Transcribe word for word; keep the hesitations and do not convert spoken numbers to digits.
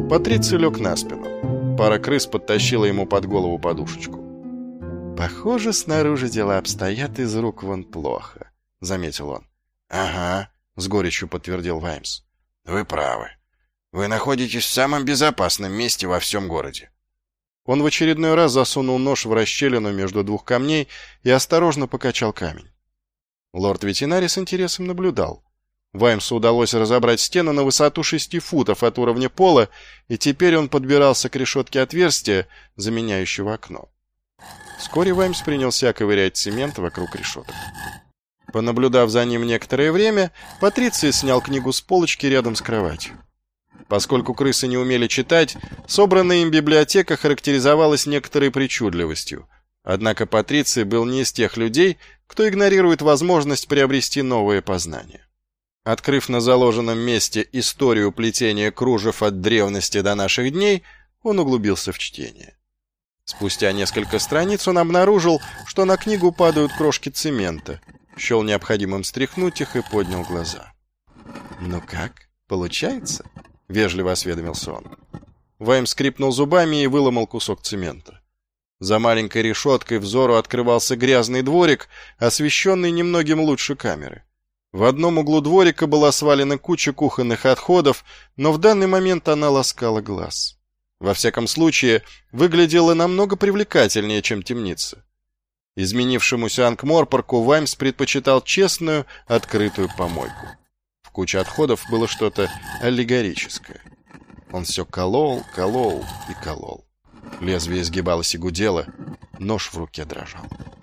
Патриций лег на спину. Пара крыс подтащила ему под голову подушечку. «Похоже, снаружи дела обстоят из рук вон плохо», — заметил он. «Ага», — с горечью подтвердил Ваймс. «Вы правы. Вы находитесь в самом безопасном месте во всем городе». Он в очередной раз засунул нож в расщелину между двух камней и осторожно покачал камень. Лорд-ветеринарий с интересом наблюдал. Ваймсу удалось разобрать стену на высоту шести футов от уровня пола, и теперь он подбирался к решетке отверстия, заменяющего окно. Вскоре Ваймс принялся ковырять цемент вокруг решеток. Понаблюдав за ним некоторое время, Патриций снял книгу с полочки рядом с кроватью. Поскольку крысы не умели читать, собранная им библиотека характеризовалась некоторой причудливостью. Однако Патриций был не из тех людей, кто игнорирует возможность приобрести новые познания. Открыв на заложенном месте историю плетения кружев от древности до наших дней, он углубился в чтение. Спустя несколько страниц он обнаружил, что на книгу падают крошки цемента, счел необходимым стряхнуть их и поднял глаза. «Ну как, получается?» — вежливо осведомился он. Ваймс скрипнул зубами и выломал кусок цемента. За маленькой решеткой взору открывался грязный дворик, освещенный немногим лучше камеры. В одном углу дворика была свалена куча кухонных отходов, но в данный момент она ласкала глаз. Во всяком случае, выглядела намного привлекательнее, чем темница. Изменившемуся Анкморпорку Ваймс предпочитал честную, открытую помойку. В куче отходов было что-то аллегорическое. Он все колол, колол и колол. Лезвие изгибалось и гудело, нож в руке дрожал.